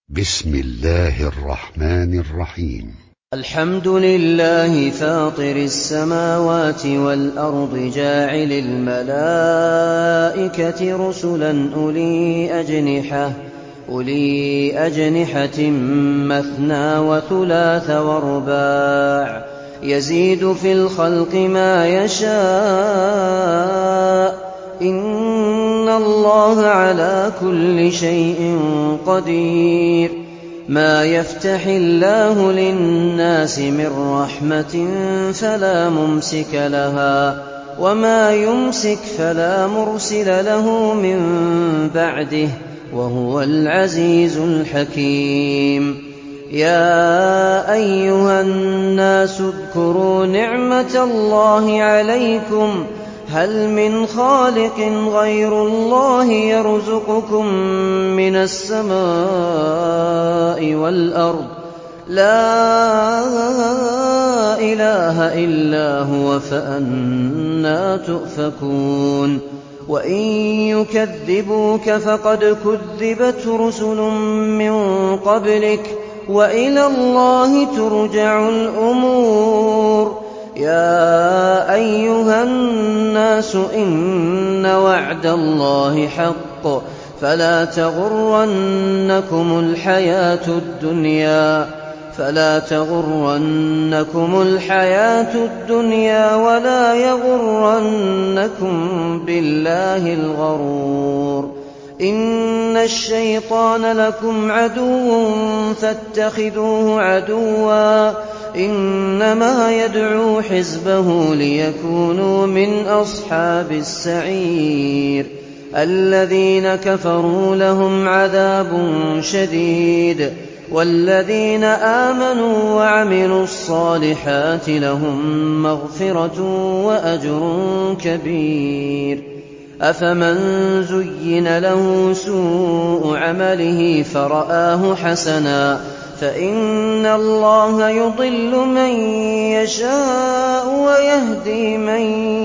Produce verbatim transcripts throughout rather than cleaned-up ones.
بسم الله الرحمن الرحيم. الحمد لله فاطر السماوات والأرض جاعل الملائكة رسلا أولي أجنحة أولي أجنحة مثنى وثلاث ورباع يزيد في الخلق ما يشاء إن الله على كل شيء قدير. ما يفتح الله للناس من رحمة فلا ممسك لها وما يمسك فلا مرسل له من بعده وهو العزيز الحكيم. يا أيها الناس اذكروا نعمة الله عليكم هل من خالق غير الله يرزقكم من السماء والأرض لا إله إلا هو فأنى تؤفكون. وإن يكذبوك فقد كذبت رسل من قبلك وإلى الله ترجع الأمور. يا أيها الناس إن وعد الله حق فلا تغرنكم الحياة الدنيا فلا تغرنكم الحياة الدنيا ولا يغرنكم بالله الغرور. إن الشيطان لكم عدو فاتخذوه عدوا إنما يدعو حزبه ليكونوا من أصحاب السعير. الذين كفروا لهم عذاب شديد والذين آمنوا وعملوا الصالحات لهم مغفرة وأجر كبير. أفمن زين له سوء عمله فرآه حسنا فإن الله يضل من يشاء ويهدي من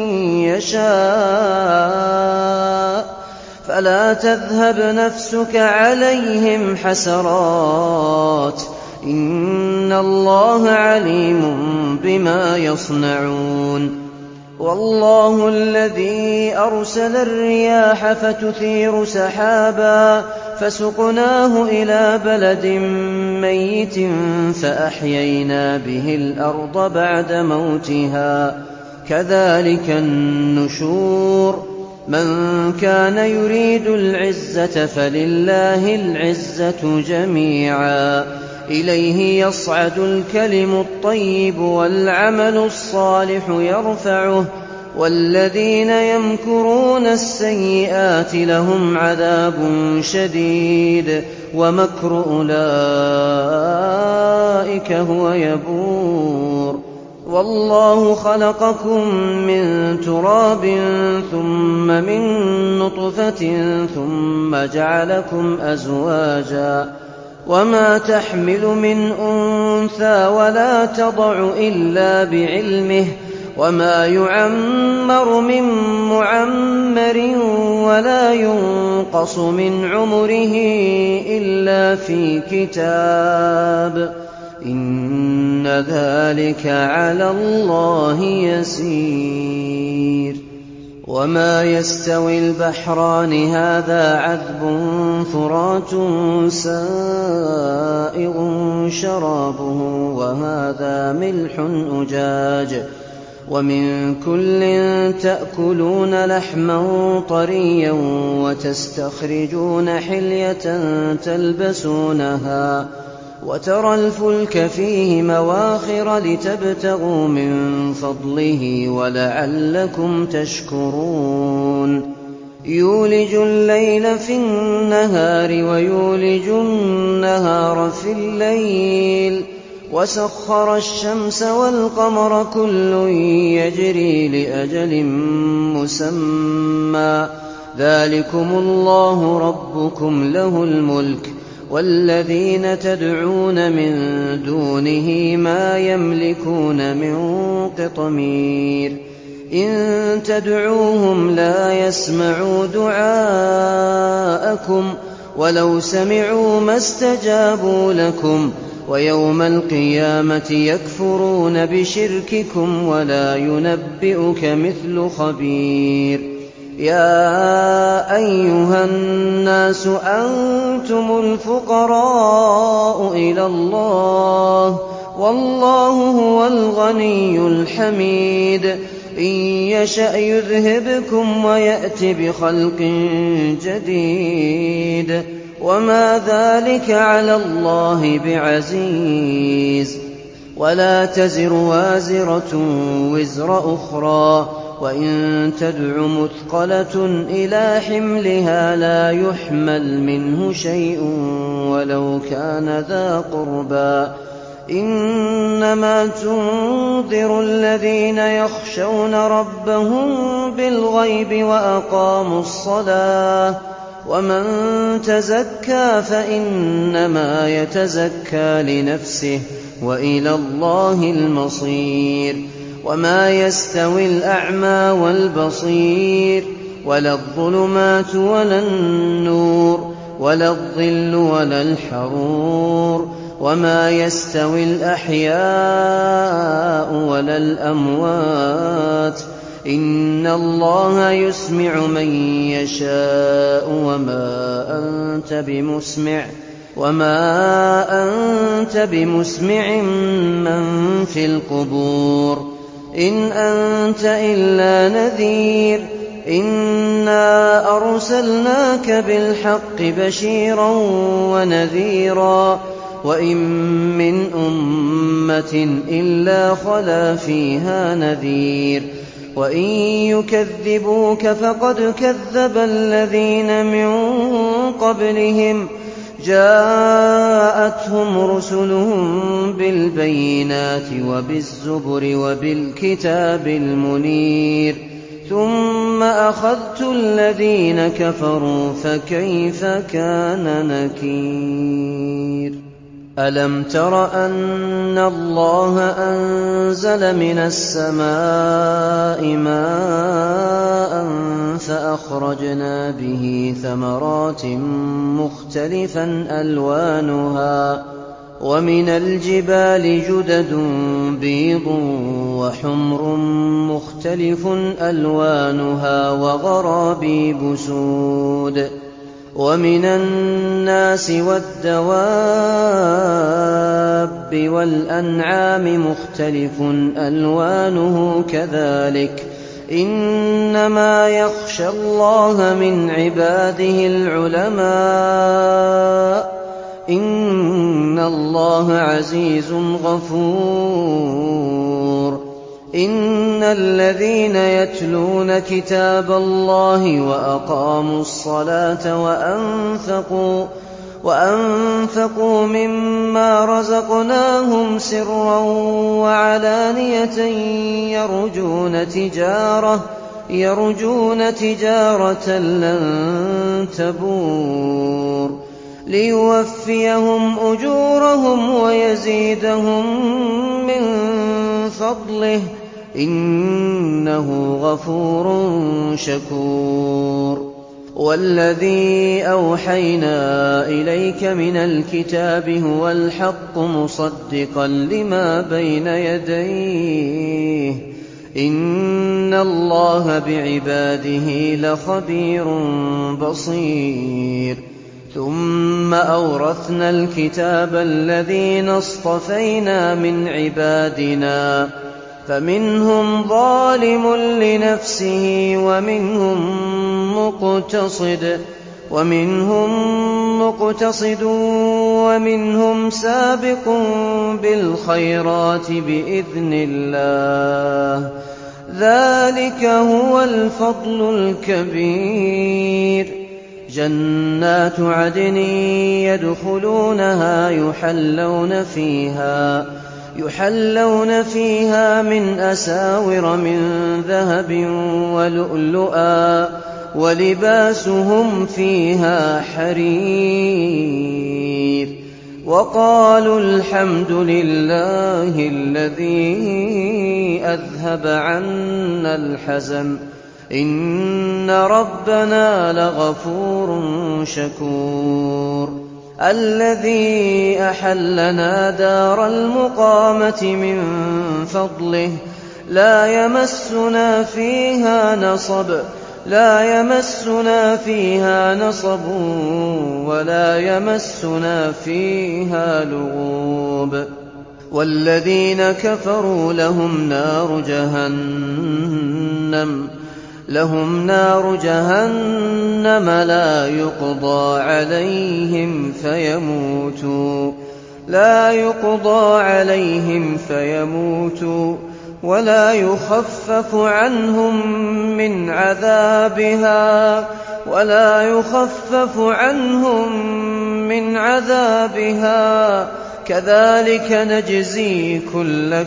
يشاء فلا تذهب نفسك عليهم حسرات إن الله عليم بما يصنعون. والله الذي أرسل الرياح فتثير سحابا فسقناه إلى بلد ميت فأحيينا به الأرض بعد موتها كذلك النشور. من كان يريد العزة فلله العزة جميعا إليه يصعد الكلم الطيب والعمل الصالح يرفعه والذين يمكرون السيئات لهم عذاب شديد ومكر أولئك هو يبور. والله خلقكم من تراب ثم من نطفة ثم جعلكم أزواجا وما تحمل من أنثى ولا تضع إلا بعلمه وما يعمر من معمر ولا ينقص من عمره إلا في كتاب إن ذلك على الله يسير. وما يستوي البحران هذا عذب فرات سائغ شرابه وهذا ملح أجاج ومن كل تأكلون لحما طريا وتستخرجون حلية تلبسونها وترى الفلك فيه مواخر لتبتغوا من فضله ولعلكم تشكرون. يولج الليل في النهار ويولج النهار في الليل وسخر الشمس والقمر كل يجري لأجل مسمى ذلكم الله ربكم له الملك والذين تدعون من دونه ما يملكون من قطمير. إن تدعوهم لا يسمعوا دعاءكم وَلَوْ سَمِعُوا مَا اسْتَجَابُوا لَكُمْ وَيَوْمَ الْقِيَامَةِ يَكْفُرُونَ بِشِرْكِكُمْ وَلَا يُنَبِّئُكَ مِثْلُ خَبِيرٍ يَا أَيُّهَا النَّاسُ أَنتُمُ الْفُقَرَاءُ إِلَى اللَّهِ وَاللَّهُ هُوَ الْغَنِيُّ الْحَمِيدُ إِن يَشَأْ يُذْهِبْكُمْ وَيَأْتِ بِخَلْقٍ جَدِيدٍ وَمَا ذَلِكَ عَلَى اللَّهِ بِعَزِيزٍ وَلَا تَزِرُ وَازِرَةٌ وِزْرَ أُخْرَىٰ وَإِن تَدْعُ مُثْقَلَةٌ إِلَىٰ حِمْلِهَا لَا يُحْمَلْ مِنْهُ شَيْءٌ وَلَوْ كَانَ ذَا قُرْبَىٰ إِنَّمَا تُنذِرُ الَّذِينَ يَخْشَوْنَ رَبَّهُم بِالْغَيْبِ وَأَقَامُوا الصَّلَاةَ وَمَن تَزَكَّىٰ فَإِنَّمَا يَتَزَكَّىٰ لِنَفْسِهِ وَإِلَى اللَّهِ الْمَصِيرُ وَمَا يَسْتَوِي الْأَعْمَىٰ وَالْبَصِيرُ وَلَا الظُّلُمَاتُ وَلَا النُّورُ وَلَا الظِّلُّ وَلَا الْحَرُورُ وَمَا يَسْتَوِي الْأَحْيَاءُ وَلَا الْأَمْوَاتُ إِنَّ اللَّهَ يُسْمِعُ مَن يَشَاءُ وَمَا أَنتَ بِمُسْمِعٍ وَمَا أَنتَ بِمُسْمِعٍ مَّن فِي الْقُبُورِ إِنْ أَنتَ إِلَّا نَذِيرٌ إِنَّا أَرْسَلْنَاكَ بِالْحَقِّ بَشِيرًا وَنَذِيرًا وَإِن مِّنْ أُمَّةٍ إِلَّا خَلَا فِيهَا نَذِيرٌ وَإِن يُكَذِّبُوكَ فَقَدْ كَذَّبَ الَّذِينَ مِن قَبْلِهِمْ جَاءَتْهُمْ رُسُلُهُم بِالْبَيِّنَاتِ وَبِالزُّبُرِ وَبِالْكِتَابِ الْمُنِيرِ ثُمَّ أَخَذْتُ الَّذِينَ كَفَرُوا فَكَيْفَ كَانَ نَكِيرِ أَلَمْ تَرَ أَنَّ اللَّهَ أَنزَلَ مِنَ السَّمَاءِ مَاءً فَأَخْرَجْنَا بِهِ ثَمَرَاتٍ مُّخْتَلِفًا أَلْوَانُهَا وَمِنَ الْجِبَالِ جُدَدٌ بِيضٌ وَحُمْرٌ مُّخْتَلِفٌ أَلْوَانُهَا وَغَرَابِيبُ سُودٌ وَمِنَ النَّاسِ وَالدَّوَابِّ وَالْأَنْعَامِ مُخْتَلِفٌ أَلْوَانُهُ كَذَٰلِكَ إِنَّمَا يَخْشَى اللَّهَ مِنْ عِبَادِهِ الْعُلَمَاءُ إِنَّ اللَّهَ عَزِيزٌ غَفُورٌ إِنَّ الَّذِينَ يَتْلُونَ كِتَابَ اللَّهِ وَأَقَامُوا الصَّلَاةَ وَأَنفَقُوا وَأَنفَقُوا مِمَّا رَزَقْنَاهُمْ سِرًّا وَعَلَانِيَةً يَرْجُونَ تِجَارَةً يَرْجُونَ تِجَارَةً لَّن تَبُورَ لِيُوَفِّيَهُمْ أُجُورَهُمْ وَيَزِيدَهُم مِّن فَضْلِهِ إِنَّهُ غَفُورٌ شَكُورٌ وَالَّذِي أَوْحَيْنَا إِلَيْكَ مِنَ الْكِتَابِ هُوَ الْحَقُّ مُصَدِّقًا لِّمَا بَيْنَ يَدَيْهِ إِنَّ اللَّهَ بِعِبَادِهِ لَخَبِيرٌ بَصِيرٌ ثُمَّ أَوْرَثْنَا الْكِتَابَ الَّذِينَ اصْطَفَيْنَا مِنْ عِبَادِنَا فَمِنْهُمْ ظَالِمٌ لِّنَفْسِهِ وَمِنْهُم مُّقْتَصِدٌ وَمِنْهُم مُّقْتَصِدٌ وَمِنْهُمْ سَابِقٌ بِالْخَيْرَاتِ بِإِذْنِ اللَّهِ ذَٰلِكَ هُوَ الْفَضْلُ الْكَبِيرُ جَنَّاتُ عَدْنٍ يَدْخُلُونَهَا يُحَلَّوْنَ فِيهَا يُحَلَّوْنَ فِيهَا مِنْ أَسَاوِرَ مِن ذَهَبٍ وَلُؤْلُؤًا وَلِبَاسُهُمْ فِيهَا حَرِيرٌ وَقَالُوا الْحَمْدُ لِلَّهِ الَّذِي أَذْهَبَ عَنَّا الْحَزَنَ إن ربنا لغفور شكور الذي أحلنا دار المقامة من فضله لا يمسنا فيها نصب لا يمسنا فيها نصب ولا يمسنا فيها لغوب والذين كفروا لهم نار جهنم لهم نار جهنم لا يقضى عليهم فيموتوا لا يقضى عليهم فيموتوا ولا يخفف عنهم من عذابها ولا يخفف عنهم من عذابها كذلك نجزي كل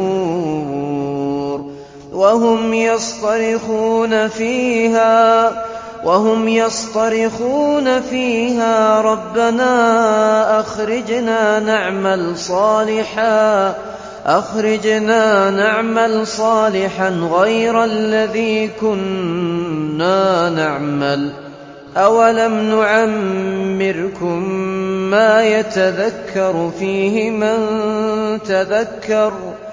كفور وهم يصطرخون فيها وهم يصطرخون فيها ربنا أخرجنا نعمل صالحا أخرجنا نعمل صالحا غير الذي كنا نعمل أولم نعمركم ما يتذكر فيه من تذكر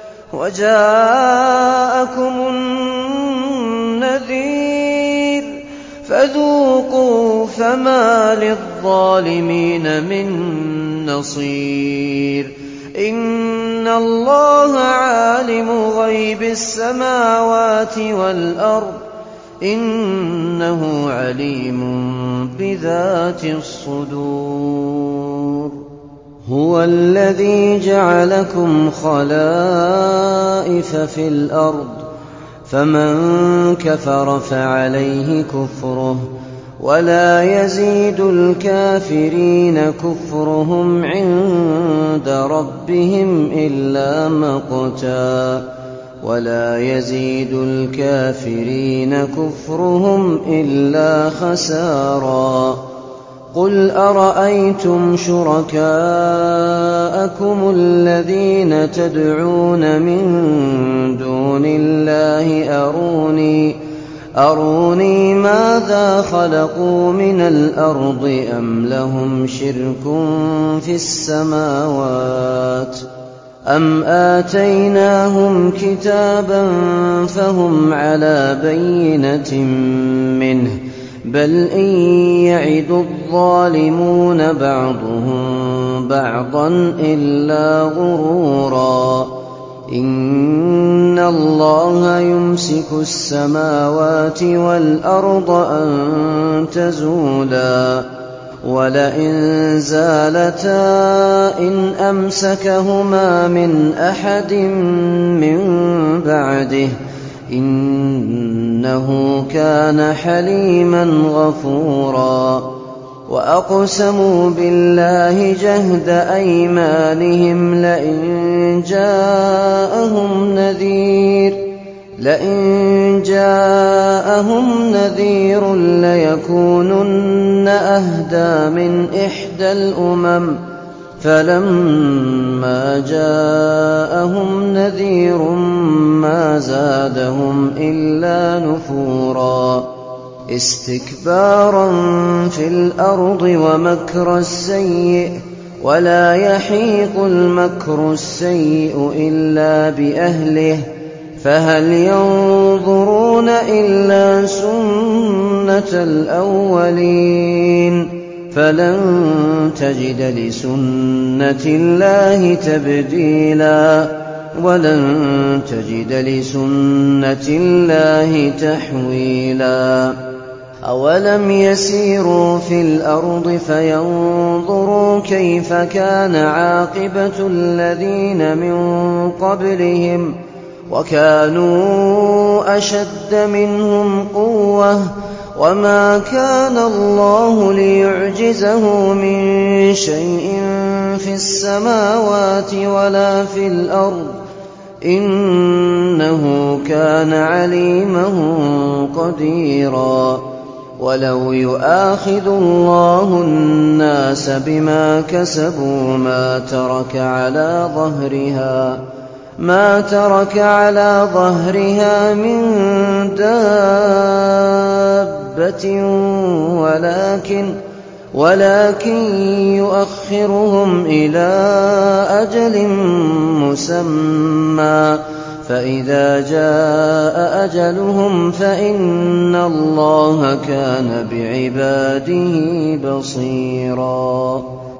وجاءكم النذير فذوقوا فما للظالمين من نصير إن الله عالم غيب السماوات والأرض إنه عليم بذات الصدور هو الذي جعلكم خلائف في الأرض فمن كفر فعليه كفره ولا يزيد الكافرين كفرهم عند ربهم إلا مقتا ولا يزيد الكافرين كفرهم إلا خسارا قل أرأيتم شركاءكم الذين تدعون من دون الله أروني أروني ماذا خلقوا من الأرض أم لهم شرك في السماوات أم آتيناهم كتابا فهم على بينة منه بل إن يعد الظالمون بعضهم بعضا إلا غرورا إن الله يمسك السماوات والأرض أن تزولا ولئن زالتا إن أمسكهما من أحد من بعده إنه كان حليما غفورا وأقسموا بالله جهد أيمانهم لئن جاءهم نذير لئن جاءهم نذير ليكونن أهدى من إحدى الأمم فلما جاءهم نذير ما زادهم إلا نفورا استكبارا في الأرض ومكر السيء ولا يحيق المكر السيء إلا بأهله فهل ينظرون إلا سنة الأولين فلن تجد لسنة الله تبديلا ولن تجد لسنة الله تحويلا أولم يسيروا في الأرض فينظروا كيف كان عاقبة الذين من قبلهم وكانوا أشد منهم قوة وما كان الله ليعجزه من شيء في السماوات ولا في الأرض إنه كان عليما قديرا ولو يؤاخذ الله الناس بما كسبوا ما ترك على ظهرها ما ترك على ظهرها من دابة ولكن ولكن يؤخرهم إلى أجل مسمى فإذا جاء أجلهم فإن الله كان بعباده بصيرا